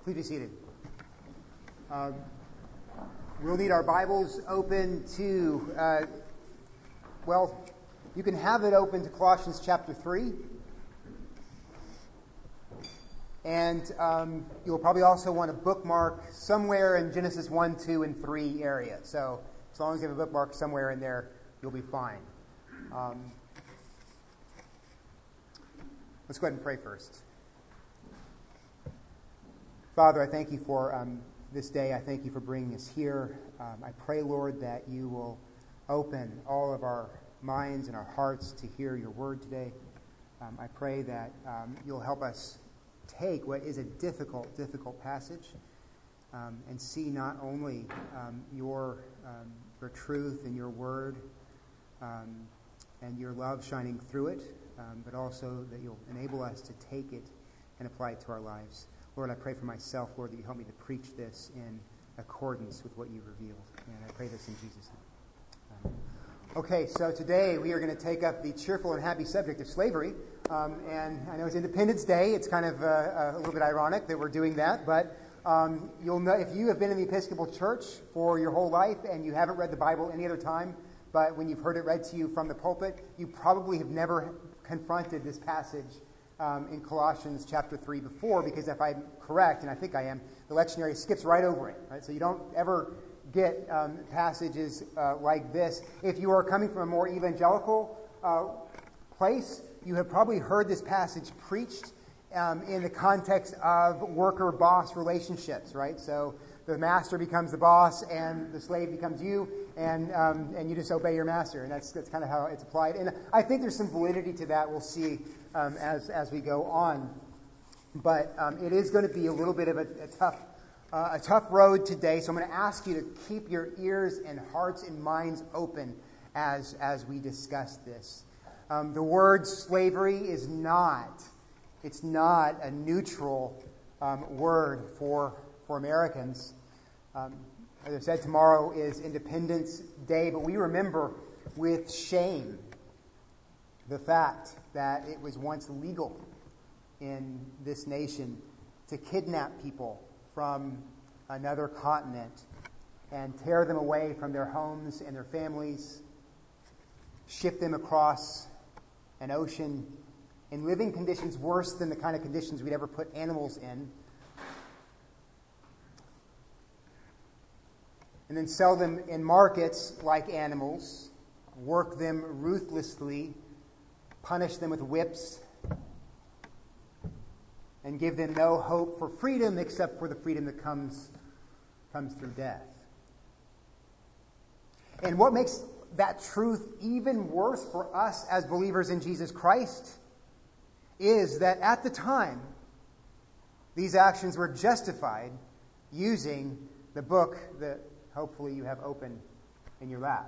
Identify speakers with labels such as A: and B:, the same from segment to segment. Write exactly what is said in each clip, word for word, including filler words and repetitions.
A: Please be seated. Uh, we'll need our Bibles open to, uh, well, you can have it open to Colossians chapter three. And um, you'll probably also want to bookmark somewhere in Genesis one, two, and three area. So as long as you have a bookmark somewhere in there, you'll be fine. Um, let's go ahead and pray first. Father, I thank you for um, this day. I thank you for bringing us here. Um, I pray, Lord, that you will open all of our minds and our hearts to hear your word today. Um, I pray that um, you'll help us take what is a difficult, difficult passage um, and see not only um, your, um, your truth and your word um, and your love shining through it, um, but also that you'll enable us to take it and apply it to our lives. Lord, I pray for myself, Lord, that you help me to preach this in accordance with what you've revealed. And I pray this in Jesus' name. Amen. Okay, so today we are going to take up the cheerful and happy subject of slavery. Um, and I know it's Independence Day. It's kind of uh, a little bit ironic that we're doing that. But um, you'll know if you have been in the Episcopal Church for your whole life and you haven't read the Bible any other time, but when you've heard it read to you from the pulpit, you probably have never confronted this passage Um, in Colossians chapter three before, because if I'm correct, and I think I am, the lectionary skips right over it. Right? So you don't ever get um, passages uh, like this. If you are coming from a more evangelical uh, place, you have probably heard this passage preached um, in the context of worker-boss relationships, right? So the master becomes the boss, and the slave becomes you, and um, and you just obey your master, and that's that's kind of how it's applied. And I think there's some validity to that. We'll see um, as as we go on, but um, it is going to be a little bit of a, a tough uh, a tough road today. So I'm going to ask you to keep your ears and hearts and minds open as as we discuss this. Um, the word slavery is not it's not a neutral um, word for. For Americans. Um, as I said, tomorrow is Independence Day, but we remember with shame the fact that it was once legal in this nation to kidnap people from another continent and tear them away from their homes and their families, ship them across an ocean in living conditions worse than the kind of conditions we'd ever put animals in, and then sell them in markets like animals, work them ruthlessly, punish them with whips, and give them no hope for freedom except for the freedom that comes, comes through death. And what makes that truth even worse for us as believers in Jesus Christ is that at the time, these actions were justified using the book that hopefully you have open in your lap.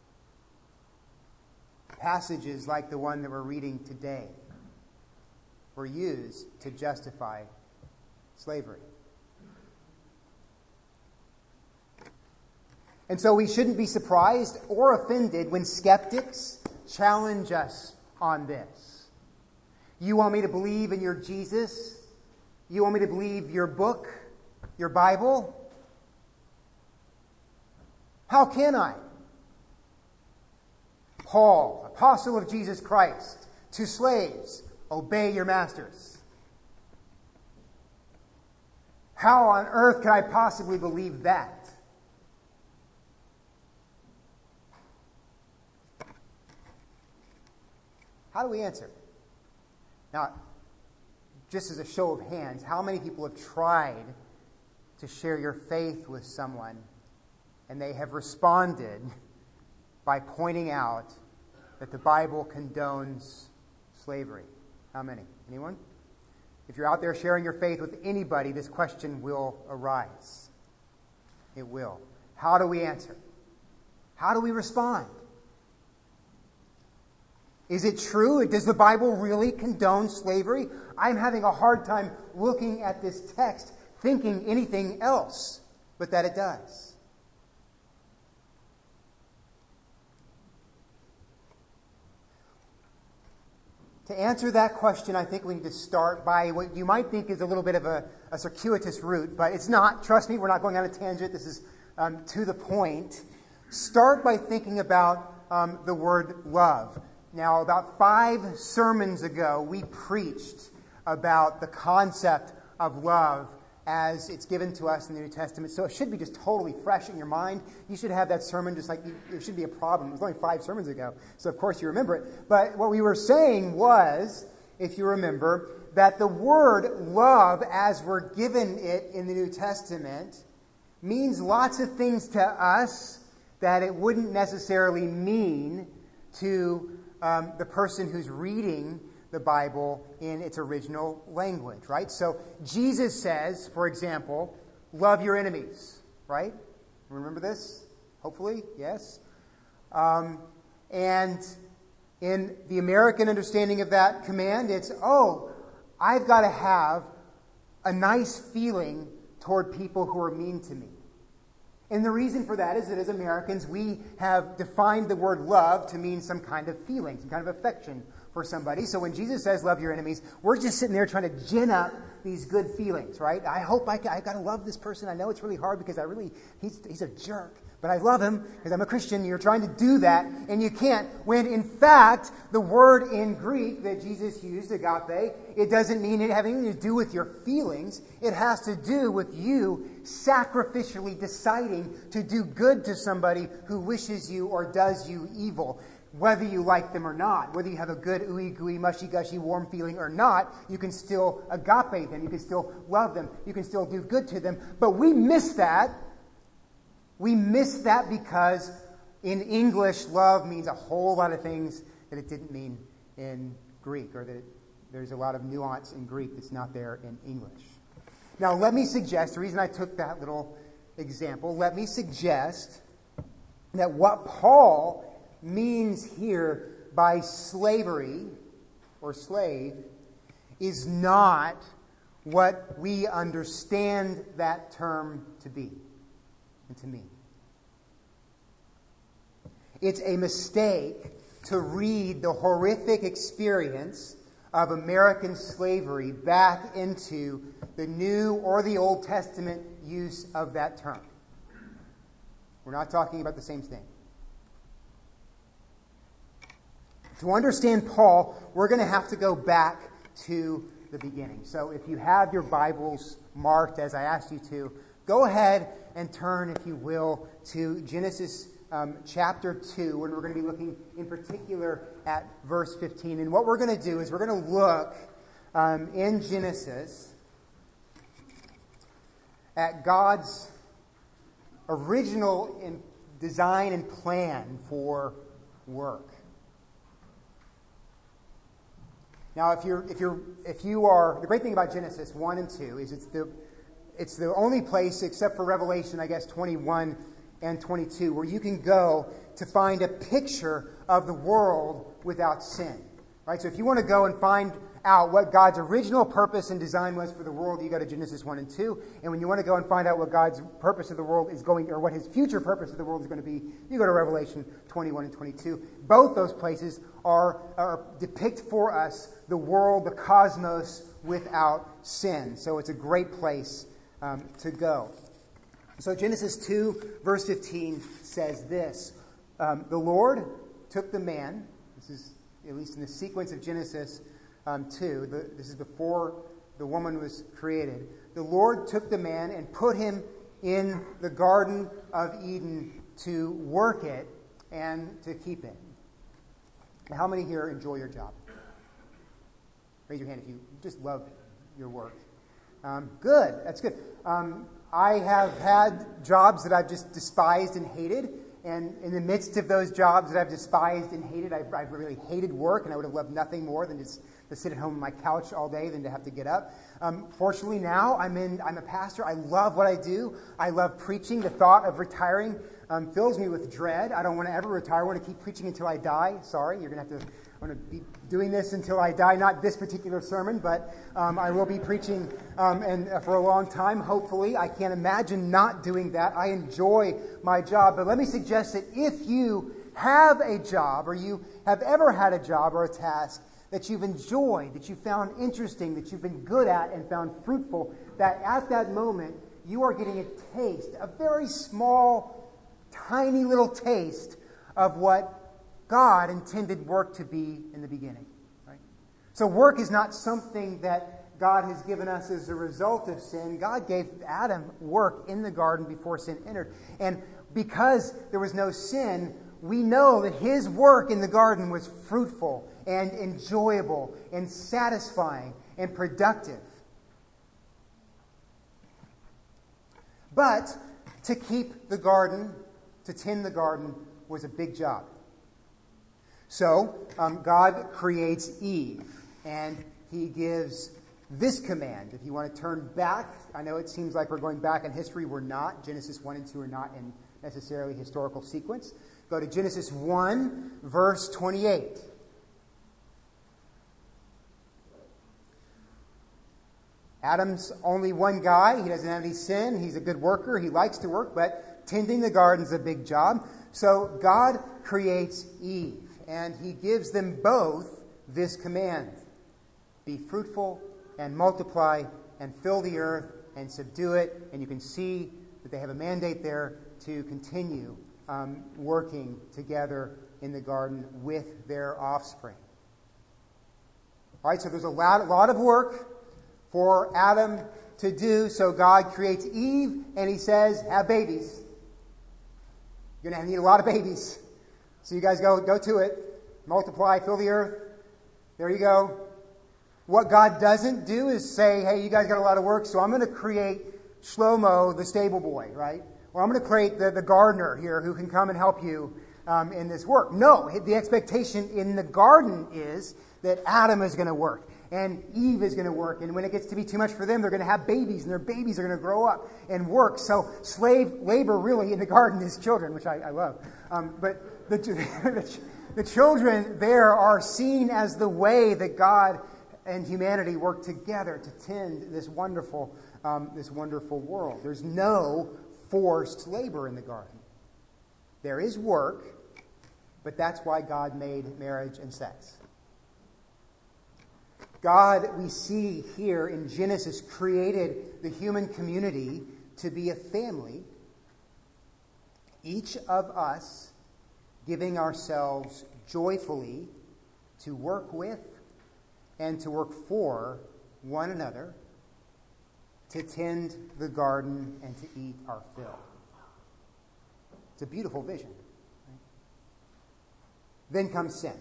A: Passages like the one that we're reading today were used to justify slavery. And so we shouldn't be surprised or offended when skeptics challenge us on this. You want me to believe in your Jesus? You want me to believe your book, your Bible? How can I? Paul, apostle of Jesus Christ, to slaves, obey your masters. How on earth could I possibly believe that? How do we answer? Now, just as a show of hands, how many people have tried to share your faith with someone and they have responded by pointing out that the Bible condones slavery? How many? Anyone? If you're out there sharing your faith with anybody, this question will arise. It will. How do we answer? How do we respond? Is it true? Does the Bible really condone slavery? I'm having a hard time looking at this text thinking anything else but that it does. To answer that question, I think we need to start by what you might think is a little bit of a, a circuitous route, but it's not. Trust me, we're not going on a tangent. This is um, to the point. Start by thinking about um, the word love. Now, about five sermons ago, we preached about the concept of love as it's given to us in the New Testament. So it should be just totally fresh in your mind. You should have that sermon just like you, there should be a problem. It was only five sermons ago, so of course you remember it. But what we were saying was, if you remember, that the word love, as we're given it in the New Testament, means lots of things to us that it wouldn't necessarily mean to um, the person who's reading the Bible in its original language, right? So Jesus says, for example, love your enemies, right? Remember this? Hopefully, yes. Um, and in the American understanding of that command, it's, oh, I've got to have a nice feeling toward people who are mean to me. And the reason for that is that as Americans, we have defined the word love to mean some kind of feeling, some kind of affection for somebody. So when Jesus says love your enemies, we're just sitting there trying to gin up these good feelings, right? I hope I, I've got to love this person. I know it's really hard because I really, he's, he's a jerk, but I love him because I'm a Christian. You're trying to do that, and you can't. When in fact, the word in Greek that Jesus used, agape, it doesn't mean it having anything to do with your feelings. It has to do with you sacrificially deciding to do good to somebody who wishes you or does you evil. Whether you like them or not, whether you have a good ooey gooey, mushy gushy, warm feeling or not, you can still agape them. You can still love them. You can still do good to them. But we miss that. We miss that because in English, love means a whole lot of things that it didn't mean in Greek, or that it, there's a lot of nuance in Greek that's not there in English. Now, let me suggest, the reason I took that little example, let me suggest that what Paul means here by slavery or slave is not what we understand that term to be and to mean. It's a mistake to read the horrific experience of American slavery back into the New or the Old Testament use of that term. We're not talking about the same thing. To understand Paul, we're going to have to go back to the beginning. So if you have your Bibles marked as I asked you to, go ahead and turn, if you will, to Genesis um, chapter two, and we're going to be looking in particular at verse fifteen. And what we're going to do is we're going to look um, in Genesis at God's original in design and plan for work. Now, if you're, if you're, if you are, the great thing about Genesis one and two is it's the, it's the only place, except for Revelation, I guess, twenty-one and twenty-two, where you can go to find a picture of the world without sin. Right? So if you want to go and find out what God's original purpose and design was for the world, you go to Genesis one and two. And when you want to go and find out what God's purpose of the world is going, or what his future purpose of the world is going to be, you go to Revelation twenty-one and twenty-two. Both those places are, are depict for us the world, the cosmos, without sin. So it's a great place um, to go. So Genesis two, verse fifteen says this. Um, the Lord took the man, this is at least in the sequence of Genesis um, two, the, this is before the woman was created. The Lord took the man and put him in the Garden of Eden to work it and to keep it. Now, how many here enjoy your job? Raise your hand if you just love your work. Um, good, that's good. Um, I have had jobs that I've just despised and hated. And in the midst of those jobs that I've despised and hated, I've, I've really hated work, and I would have loved nothing more than just to sit at home on my couch all day than to have to get up. Um, fortunately, now I'm in. I'm a pastor. I love what I do. I love preaching. The thought of retiring um, fills me with dread. I don't want to ever retire. I want to keep preaching until I die. Sorry, you're going to have to. I'm going to be doing this until I die. Not this particular sermon, but um, I will be preaching um, and uh, for a long time, hopefully. I can't imagine not doing that. I enjoy my job. But let me suggest that if you have a job, or you have ever had a job or a task that you've enjoyed, that you found interesting, that you've been good at and found fruitful, that at that moment you are getting a taste, a very small, tiny little taste of what God intended work to be in the beginning. Right? So work is not something that God has given us as a result of sin. God gave Adam work in the garden before sin entered. And because there was no sin, we know that his work in the garden was fruitful and enjoyable and satisfying and productive. But to keep the garden, to tend the garden, was a big job. So um, God creates Eve, and he gives this command. If you want to turn back, I know it seems like we're going back in history. We're not. Genesis one and two are not in necessarily historical sequence. Go to Genesis one, verse twenty-eight. Adam's only one guy. He doesn't have any sin. He's a good worker. He likes to work, but tending the garden's a big job. So God creates Eve, and he gives them both this command. Be fruitful and multiply and fill the earth and subdue it. And you can see that they have a mandate there to continue um, working together in the garden with their offspring. All right, so there's a lot, a lot of work for Adam to do. So God creates Eve, and he says, have babies. You're going to need a lot of babies. So you guys go, go to it. Multiply, fill the earth. There you go. What God doesn't do is say, hey, you guys got a lot of work, so I'm going to create Shlomo, the stable boy, right? Or I'm going to create the, the gardener here who can come and help you um, in this work. No, the expectation in the garden is that Adam is going to work and Eve is going to work. And when it gets to be too much for them, they're going to have babies, and their babies are going to grow up and work. So slave labor really in the garden is children, which I, I love. Um, but the, the, the children there are seen as the way that God and humanity work together to tend this wonderful, um, this wonderful world. There's no forced labor in the garden. There is work, but that's why God made marriage and sex. God, we see here in Genesis, created the human community to be a family, each of us giving ourselves joyfully to work with and to work for one another, to tend the garden and to eat our fill. It's a beautiful vision. Right? Then comes sin.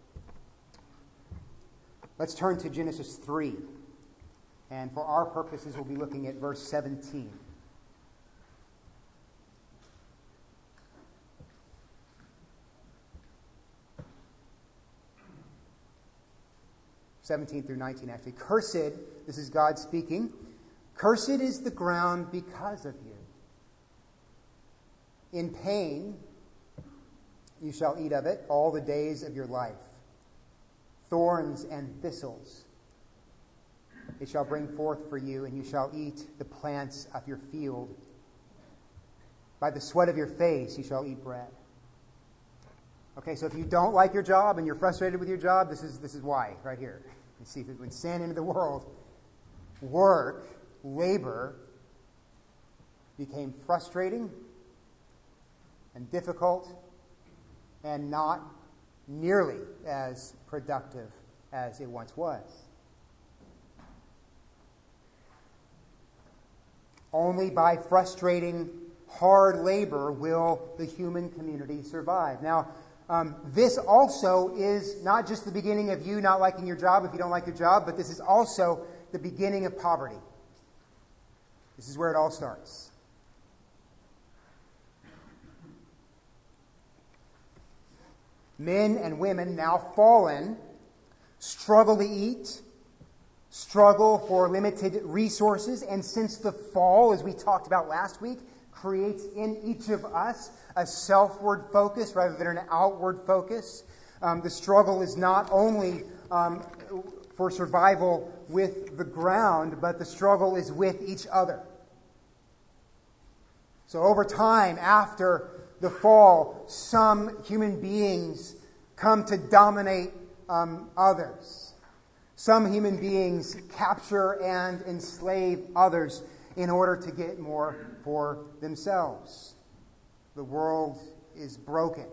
A: Let's turn to Genesis three. And for our purposes, we'll be looking at verse seventeen. seventeen through nineteen, actually. Cursed, this is God speaking, cursed is the ground because of you. In pain you shall eat of it all the days of your life. Thorns and thistles it shall bring forth for you, and you shall eat the plants of your field. By the sweat of your face you shall eat bread. Okay, so if you don't like your job and you're frustrated with your job, this is this is why, right here. You see, when sin entered the world, work, labor, became frustrating and difficult and not nearly as productive as it once was. Only by frustrating, hard labor will the human community survive. Now, um, this also is not just the beginning of you not liking your job if you don't like your job, but this is also the beginning of poverty. This is where it all starts. Men and women, now fallen, struggle to eat, struggle for limited resources, and since the fall, as we talked about last week, creates in each of us a selfward focus rather than an outward focus. Um, the struggle is not only um, for survival with the ground, but the struggle is with each other. So over time, after the fall, some human beings come to dominate um, others. Some human beings capture and enslave others in order to get more for themselves. The world is broken.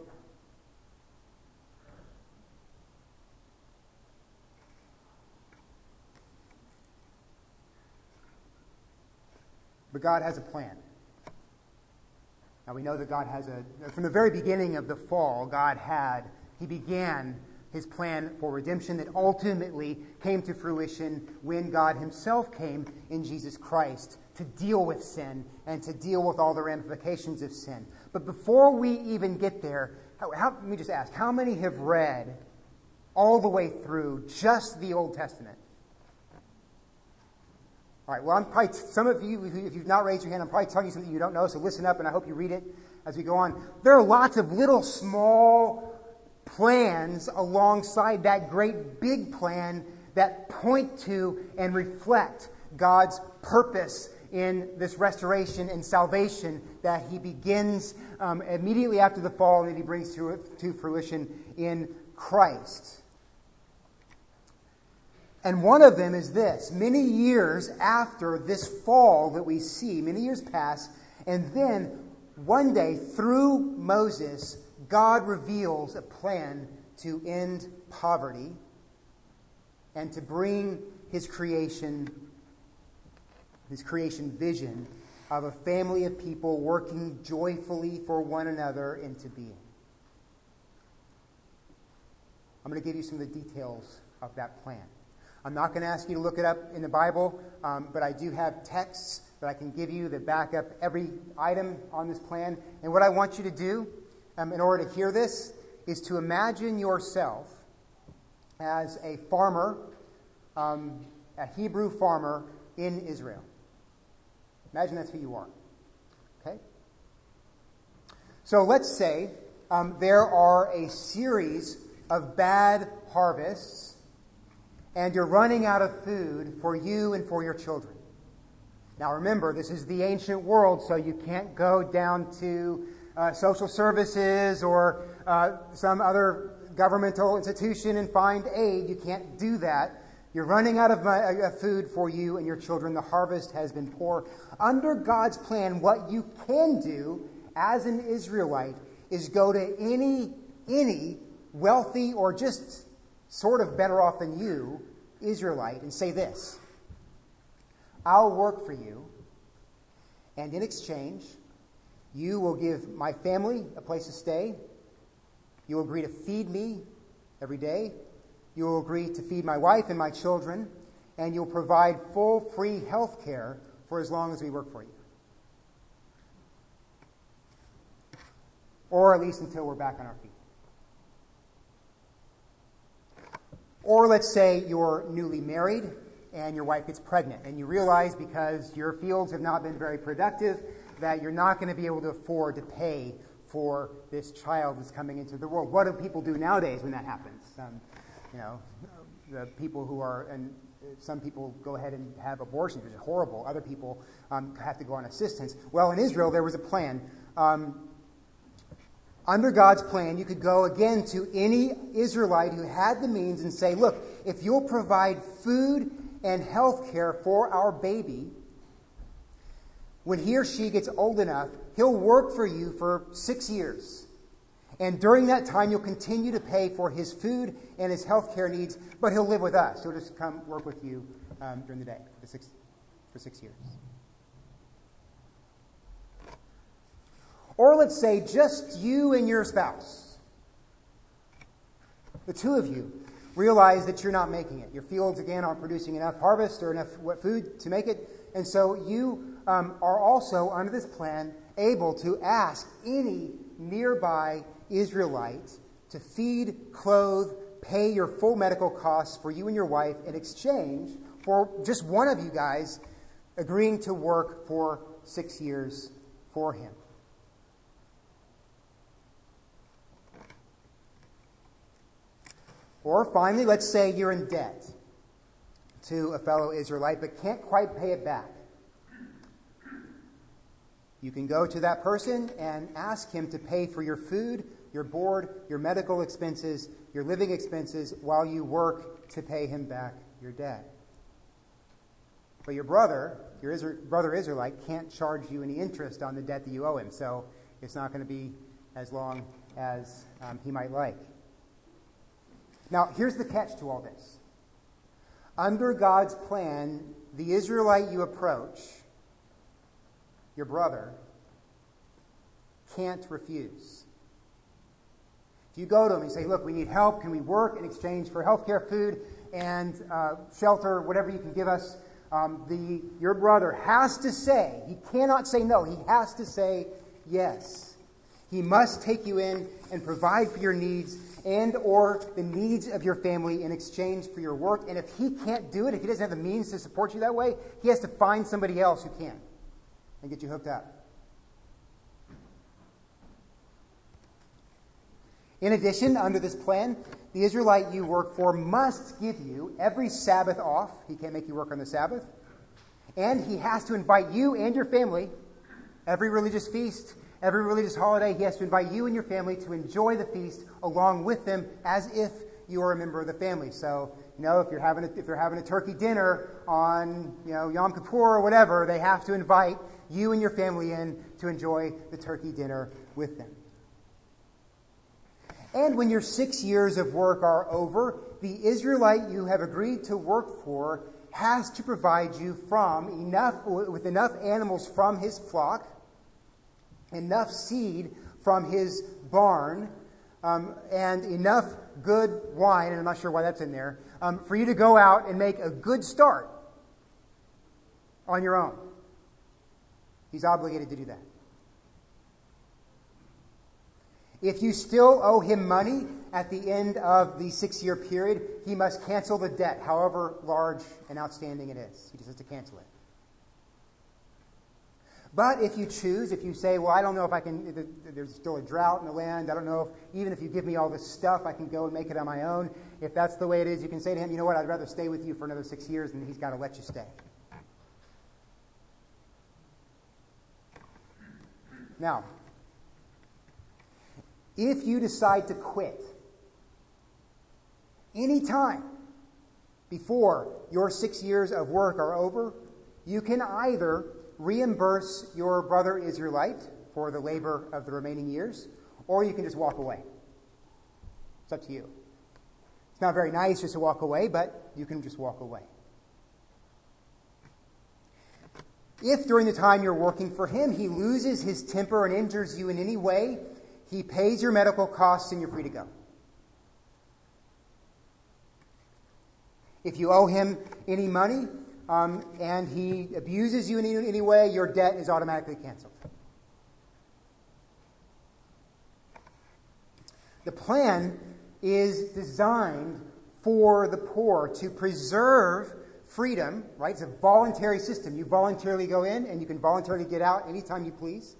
A: But God has a plan. Now we know that God has a, from the very beginning of the fall, God had, He began His plan for redemption that ultimately came to fruition when God Himself came in Jesus Christ to deal with sin and to deal with all the ramifications of sin. But before we even get there, how, how, let me just ask, how many have read all the way through just the Old Testament? All right, well, I'm probably, some of you, if you've not raised your hand, I'm probably telling you something you don't know, so listen up, and I hope you read it as we go on. There are lots of little small plans alongside that great big plan that point to and reflect God's purpose in this restoration and salvation that He begins um, immediately after the fall and that He brings to, to fruition in Christ. And one of them is this. Many years after this fall that we see, many years pass, and then one day through Moses, God reveals a plan to end poverty and to bring His creation, His creation vision of a family of people working joyfully for one another into being. I'm going to give you some of the details of that plan. I'm not going to ask you to look it up in the Bible, um, but I do have texts that I can give you that back up every item on this plan. And what I want you to do um, in order to hear this is to imagine yourself as a farmer, um, a Hebrew farmer in Israel. Imagine that's who you are. Okay? So let's say um, there are a series of bad harvests, and you're running out of food for you and for your children. Now remember, this is the ancient world, so you can't go down to uh, social services or uh, some other governmental institution and find aid. You can't do that. You're running out of uh, food for you and your children. The harvest has been poor. Under God's plan, what you can do as an Israelite is go to any, any wealthy or just sort of better off than you, Israelite, and say this: I'll work for you, and in exchange, you will give my family a place to stay. You will agree to feed me every day. You will agree to feed my wife and my children, and you'll provide full, free health care for as long as we work for you. Or at least until we're back on our feet. Or let's say you're newly married and your wife gets pregnant, and you realize because your fields have not been very productive that you're not going to be able to afford to pay for this child that's coming into the world. What do people do nowadays when that happens? Um, you know, the people who are, and some people go ahead and have abortions, which is horrible. Other people um, have to go on assistance. Well, in Israel, there was a plan. Um, Under God's plan, you could go again to any Israelite who had the means and say, look, if you'll provide food and health care for our baby, when he or she gets old enough, he'll work for you for six years. And during that time, you'll continue to pay for his food and his health care needs, but he'll live with us. He'll just come work with you um, during the day for six, for six years. Or let's say just you and your spouse. The two of you realize that you're not making it. Your fields, again, aren't producing enough harvest or enough food to make it. And so you um, are also, under this plan, able to ask any nearby Israelite to feed, clothe, pay your full medical costs for you and your wife in exchange for just one of you guys agreeing to work for six years for him. Or finally, let's say you're in debt to a fellow Israelite but can't quite pay it back. You can go to that person and ask him to pay for your food, your board, your medical expenses, your living expenses while you work to pay him back your debt. But your brother, your Isra- brother Israelite, can't charge you any interest on the debt that you owe him, so it's not going to be as long as um, he might like. Now, here's the catch to all this. Under God's plan, the Israelite you approach, your brother, can't refuse. If you go to him and say, look, we need help. Can we work in exchange for health care, food, and uh, shelter, whatever you can give us? Um, the your brother has to say, he cannot say no. He has to say yes. He must take you in and provide for your needs and or the needs of your family in exchange for your work. And if he can't do it, if he doesn't have the means to support you that way, he has to find somebody else who can and get you hooked up. In addition, under this plan, the Israelite you work for must give you every Sabbath off. He can't make you work on the Sabbath. And he has to invite you and your family, every religious feast, every religious holiday, he has to invite you and your family to enjoy the feast along with them as if you are a member of the family. So, you know, if you're having a, if they're having a turkey dinner on, you know, Yom Kippur or whatever, they have to invite you and your family in to enjoy the turkey dinner with them. And when your six years of work are over, the Israelite you have agreed to work for has to provide you from enough with enough animals from his flock, enough seed from his barn, um, and enough good wine, and I'm not sure why that's in there, um, for you to go out and make a good start on your own. He's obligated to do that. If you still owe him money at the end of the six-year period, he must cancel the debt, however large and outstanding it is. He just has to cancel it. But if you choose, if you say, well, I don't know if I can, there's still a drought in the land, I don't know if, even if you give me all this stuff, I can go and make it on my own. If that's the way it is, you can say to him, you know what, I'd rather stay with you for another six years, and he's got to let you stay. Now, if you decide to quit any time before your six years of work are over, you can either reimburse your brother Israelite for the labor of the remaining years, or you can just walk away. It's up to you. It's not very nice just to walk away, but you can just walk away. If during the time you're working for him, he loses his temper and injures you in any way, he pays your medical costs and you're free to go. If you owe him any money um, and he abuses you in any, any way, your debt is automatically canceled. The plan is designed for the poor to preserve freedom, right? It's a voluntary system. You voluntarily go in and you can voluntarily get out anytime you please.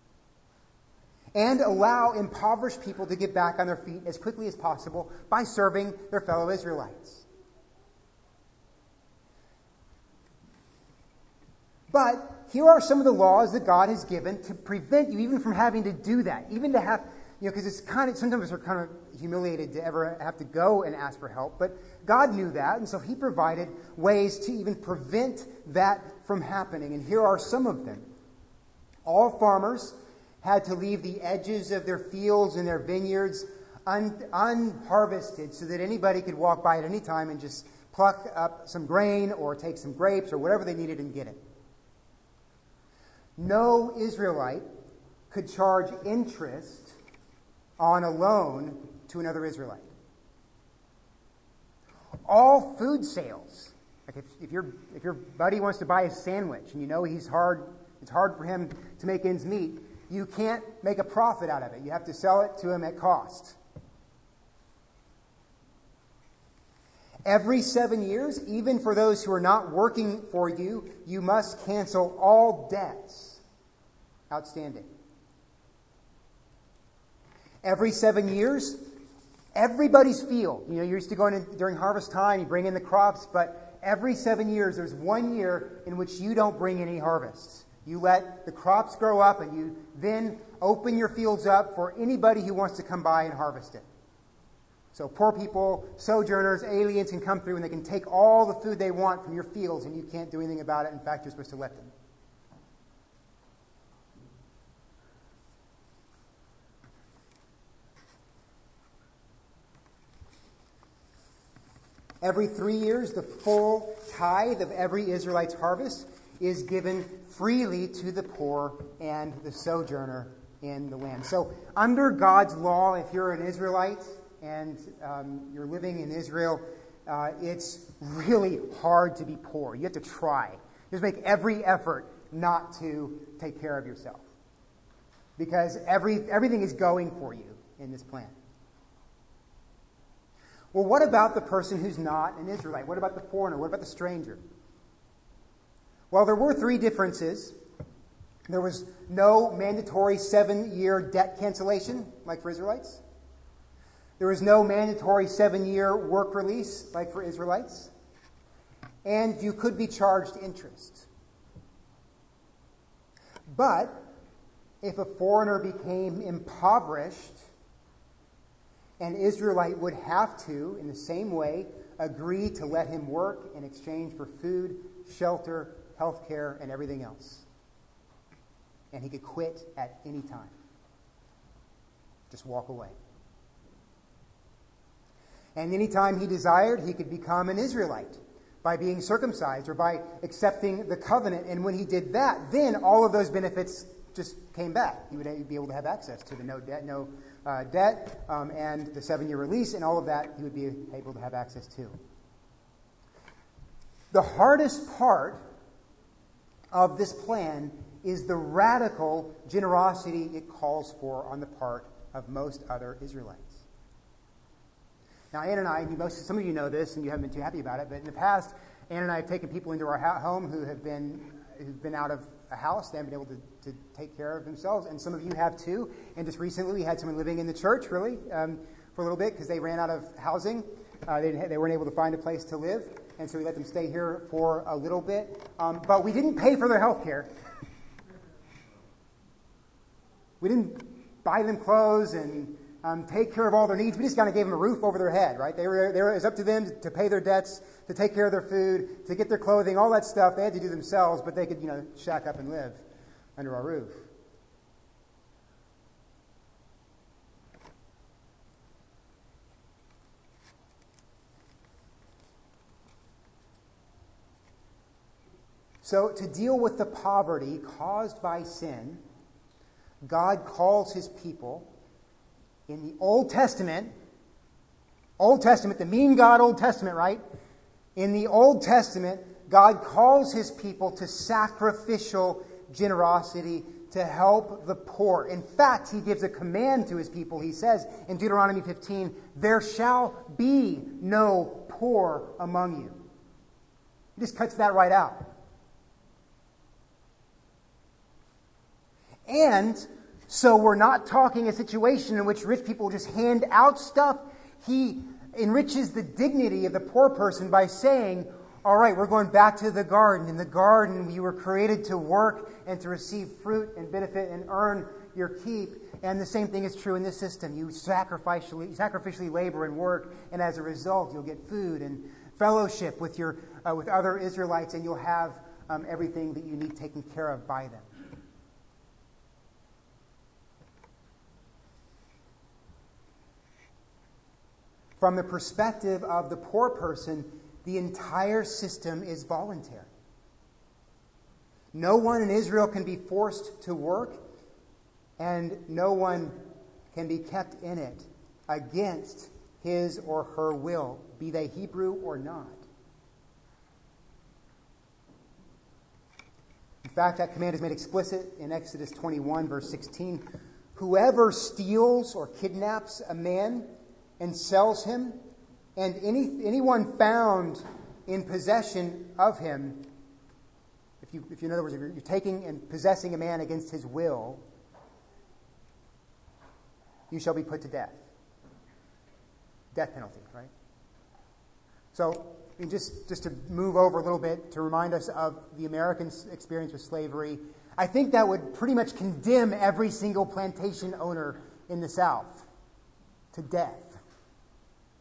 A: And allow impoverished people to get back on their feet as quickly as possible by serving their fellow Israelites. But here are some of the laws that God has given to prevent you even from having to do that, even to have, you know, because it's kind of, sometimes we're kind of humiliated to ever have to go and ask for help, but God knew that, and so he provided ways to even prevent that from happening, and here are some of them. All farmers had to leave the edges of their fields and their vineyards un- unharvested so that anybody could walk by at any time and just pluck up some grain or take some grapes or whatever they needed and get it. No Israelite could charge interest on a loan to another Israelite. All food sales, like if, if your if your buddy wants to buy a sandwich and you know he's hard, it's hard for him to make ends meet, you can't make a profit out of it. You have to sell it to him at cost. Every seven years, even for those who are not working for you, you must cancel all debts outstanding. Every seven years, everybody's field. You know, you're used to going in during harvest time, you bring in the crops, but every seven years, there's one year in which you don't bring any harvests. You let the crops grow up and you then open your fields up for anybody who wants to come by and harvest it. So poor people, sojourners, aliens can come through and they can take all the food they want from your fields and you can't do anything about it. In fact, you're supposed to let them. Every three years, the full tithe of every Israelite's harvest is given freely to the poor and the sojourner in the land. So under God's law, if you're an Israelite and um, you're living in Israel, uh, it's really hard to be poor. You have to try. Just make every effort not to take care of yourself. Because every everything is going for you in this plan. Well, what about the person who's not an Israelite? What about the foreigner? What about the stranger? Well, there were three differences. There was no mandatory seven-year debt cancellation, like for Israelites. There was no mandatory seven-year work release, like for Israelites. And you could be charged interest. But if a foreigner became impoverished, an Israelite would have to, in the same way, agree to let him work in exchange for food, shelter, health care, and everything else. And he could quit at any time. Just walk away. And anytime he desired, he could become an Israelite by being circumcised or by accepting the covenant. And when he did that, then all of those benefits just came back. He would be able to have access to the no debt, no uh, debt, um, and the seven-year release, and all of that he would be able to have access to. The hardest part of this plan is the radical generosity it calls for on the part of most other Israelites. Now, Ann and I, most, some of you know this, and you haven't been too happy about it, but in the past, Ann and I have taken people into our ha- home who have been who've been out of a house. They haven't been able to, to take care of themselves, and some of you have too. And just recently, we had someone living in the church, really, um, for a little bit because they ran out of housing. Uh, they, didn't, they weren't able to find a place to live, and so we let them stay here for a little bit. Um, but we didn't pay for their health care. We didn't buy them clothes and um, take care of all their needs. We just kind of gave them a roof over their head, right? They were, they were, it was up to them to, to pay their debts, to take care of their food, to get their clothing, all that stuff. They had to do themselves, but they could, you know, shack up and live under our roof. So to deal with the poverty caused by sin, God calls his people in the Old Testament, Old Testament, the mean God Old Testament, right? In the Old Testament, God calls his people to sacrificial generosity to help the poor. In fact, he gives a command to his people. He says in Deuteronomy fifteen, "There shall be no poor among you." He just cuts that right out. And so we're not talking a situation in which rich people just hand out stuff. He enriches the dignity of the poor person by saying, all right, we're going back to the garden. In the garden, you were created to work and to receive fruit and benefit and earn your keep. And the same thing is true in this system. You sacrificially, sacrificially labor and work, and as a result, you'll get food and fellowship with your uh, with other Israelites, and you'll have um, everything that you need taken care of by them. From the perspective of the poor person, the entire system is voluntary. No one in Israel can be forced to work, and no one can be kept in it against his or her will, be they Hebrew or not. In fact, that command is made explicit in Exodus twenty-one, verse sixteen. Whoever steals or kidnaps a man and sells him, and any anyone found in possession of him, if you, if you in other words, if you're, you're taking and possessing a man against his will, you shall be put to death. Death penalty, right? So, I mean, just, just to move over a little bit to remind us of the American experience with slavery, I think that would pretty much condemn every single plantation owner in the South to death.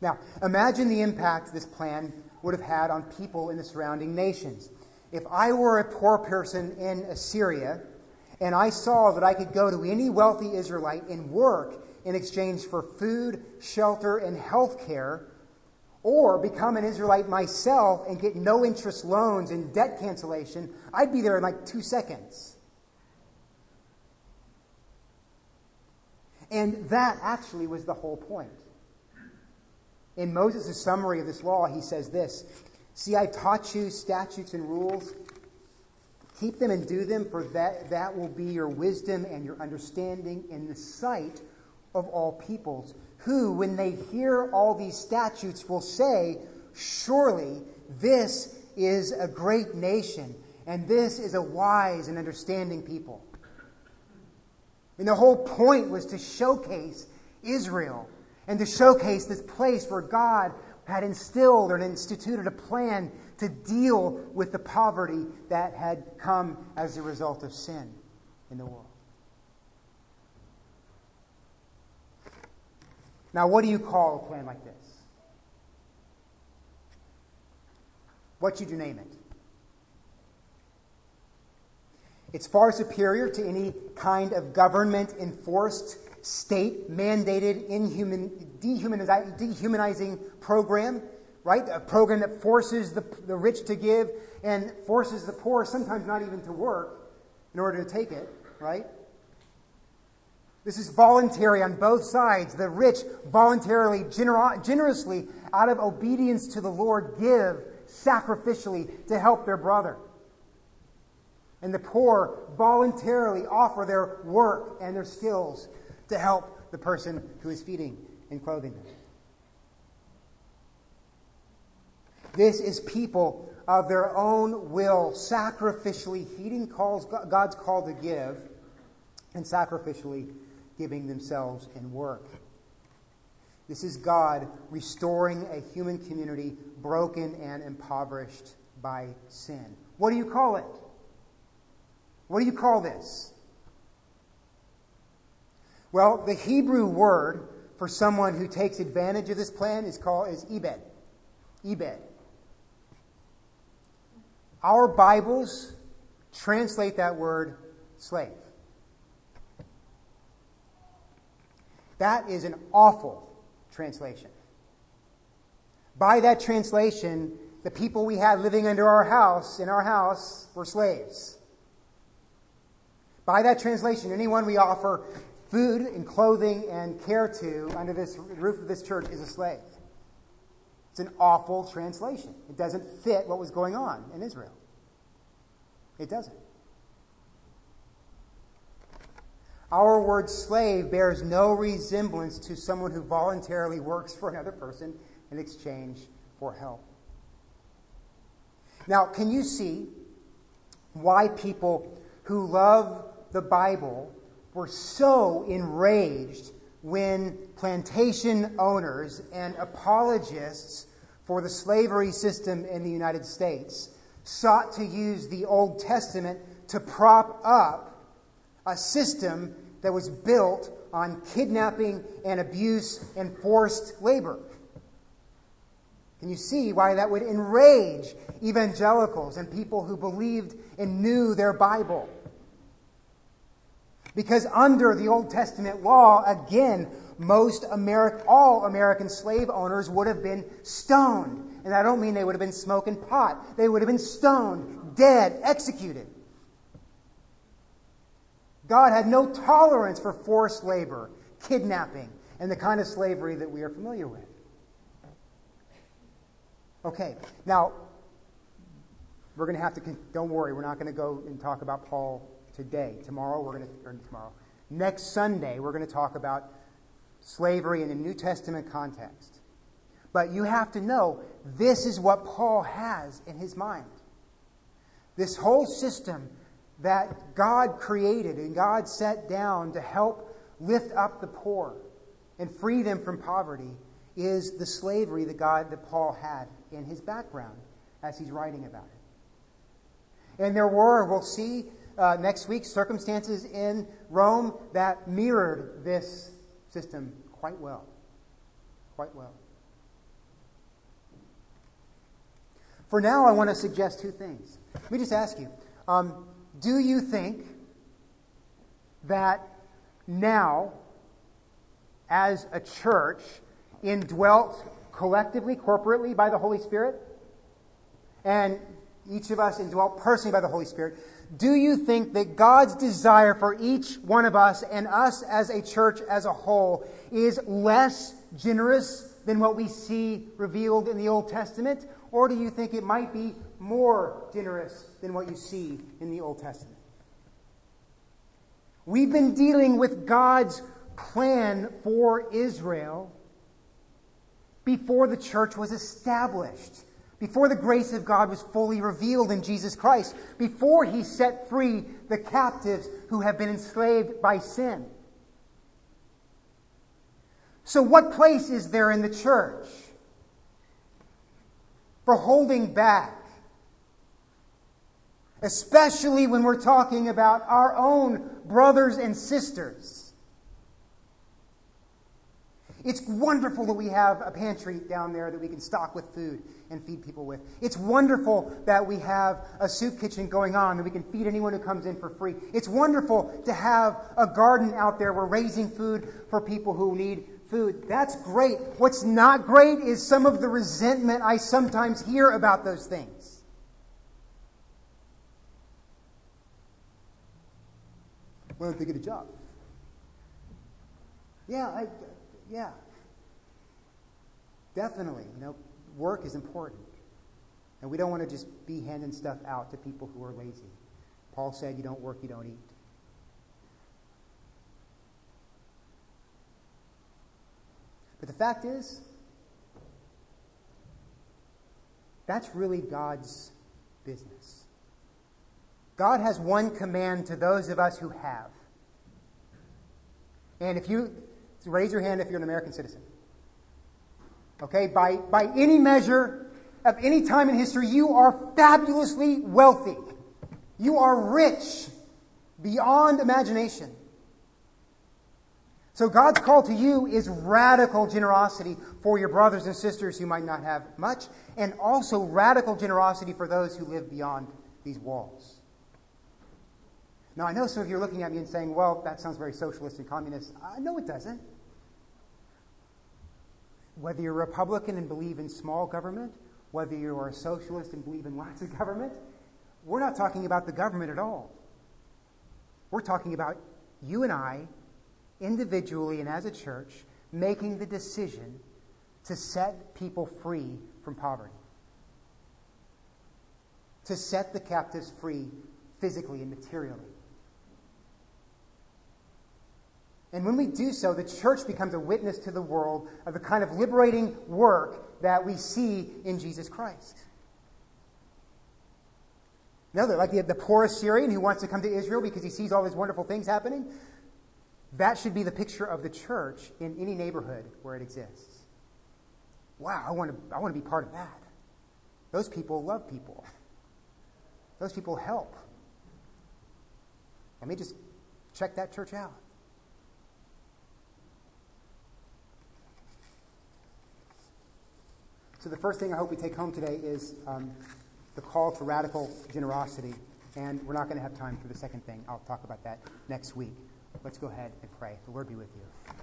A: Now, imagine the impact this plan would have had on people in the surrounding nations. If I were a poor person in Assyria, and I saw that I could go to any wealthy Israelite and work in exchange for food, shelter, and health care, or become an Israelite myself and get no-interest loans and debt cancellation, I'd be there in like two seconds. And that actually was the whole point. In Moses' summary of this law, he says this, "See, I taught you statutes and rules. Keep them and do them, for that, that will be your wisdom and your understanding in the sight of all peoples, who, when they hear all these statutes, will say, 'Surely this is a great nation, and this is a wise and understanding people.'" And the whole point was to showcase Israel and to showcase this place where God had instilled or instituted a plan to deal with the poverty that had come as a result of sin in the world. Now, what do you call a plan like this? What should you name it? It's far superior to any kind of government-enforced, state-mandated, inhuman, dehumaniz- dehumanizing program, right? A program that forces the, the rich to give and forces the poor sometimes not even to work in order to take it, right? This is voluntary on both sides. The rich voluntarily, gener- generously, out of obedience to the Lord, give sacrificially to help their brother. And the poor voluntarily offer their work and their skills to help the person who is feeding and clothing them. This is people of their own will sacrificially heeding calls, God's call to give and sacrificially giving themselves in work. This is God restoring a human community broken and impoverished by sin. What do you call it? What do you call this? Well, the Hebrew word for someone who takes advantage of this plan is called is Ebed. Ebed. Our Bibles translate that word slave. That is an awful translation. By that translation, the people we had living under our house, in our house, were slaves. By that translation, anyone we offer food and clothing and care to under this roof of this church is a slave. It's an awful translation. It doesn't fit what was going on in Israel. It doesn't. Our word slave bears no resemblance to someone who voluntarily works for another person in exchange for help. Now, can you see why people who love the Bible were so enraged when plantation owners and apologists for the slavery system in the United States sought to use the Old Testament to prop up a system that was built on kidnapping and abuse and forced labor? Can you see why that would enrage evangelicals and people who believed and knew their Bible? Because under the Old Testament law, again, most Ameri- all American slave owners would have been stoned. And I don't mean they would have been smoking pot. They would have been stoned, dead, executed. God had no tolerance for forced labor, kidnapping, and the kind of slavery that we are familiar with. Okay, now, we're going to have to, don't worry, we're not going to go and talk about Paul today. Tomorrow, we're going to, or tomorrow, next Sunday, we're going to talk about slavery in a New Testament context. But you have to know, this is what Paul has in his mind. This whole system that God created and God set down to help lift up the poor and free them from poverty is the slavery that God, that Paul had in his background as he's writing about it. And there were, we'll see uh, next week, circumstances in Rome that mirrored this system quite well. Quite well. For now, I want to suggest two things. Let me just ask you, um, do you think that now, as a church, indwelt collectively, corporately by the Holy Spirit, and each of us indwelt personally by the Holy Spirit, do you think that God's desire for each one of us and us as a church as a whole is less generous than what we see revealed in the Old Testament? Or do you think it might be more generous than what you see in the Old Testament? We've been dealing with God's plan for Israel before the church was established, before the grace of God was fully revealed in Jesus Christ, before He set free the captives who have been enslaved by sin. So what place is there in the church for holding back? Especially when we're talking about our own brothers and sisters. It's wonderful that we have a pantry down there that we can stock with food and feed people with. It's wonderful that we have a soup kitchen going on that we can feed anyone who comes in for free. It's wonderful to have a garden out there. We're raising food for people who need food. That's great. What's not great is some of the resentment I sometimes hear about those things. Why don't they get a job? Yeah, I... Yeah, definitely. You know, work is important. And we don't want to just be handing stuff out to people who are lazy. Paul said, you don't work, you don't eat. But the fact is, that's really God's business. God has one command to those of us who have. And if you... So raise your hand if you're an American citizen. Okay, by, by any measure of any time in history, you are fabulously wealthy. You are rich beyond imagination. So God's call to you is radical generosity for your brothers and sisters who might not have much, and also radical generosity for those who live beyond these walls. Now, I know some of you are looking at me and saying, well, that sounds very socialist and communist. Uh, no, it doesn't. Whether you're a Republican and believe in small government, whether you are a socialist and believe in lots of government, we're not talking about the government at all. We're talking about you and I, individually and as a church, making the decision to set people free from poverty. To set the captives free physically and materially. And when we do so, the church becomes a witness to the world of the kind of liberating work that we see in Jesus Christ. Another, like the, the poor Assyrian who wants to come to Israel because he sees all these wonderful things happening, that should be the picture of the church in any neighborhood where it exists. Wow, I want to, I want to be part of that. Those people love people. Those people help. Let me just check that church out. So the first thing I hope we take home today is um, the call to radical generosity. And we're not going to have time for the second thing. I'll talk about that next week. Let's go ahead and pray. The Lord be with you.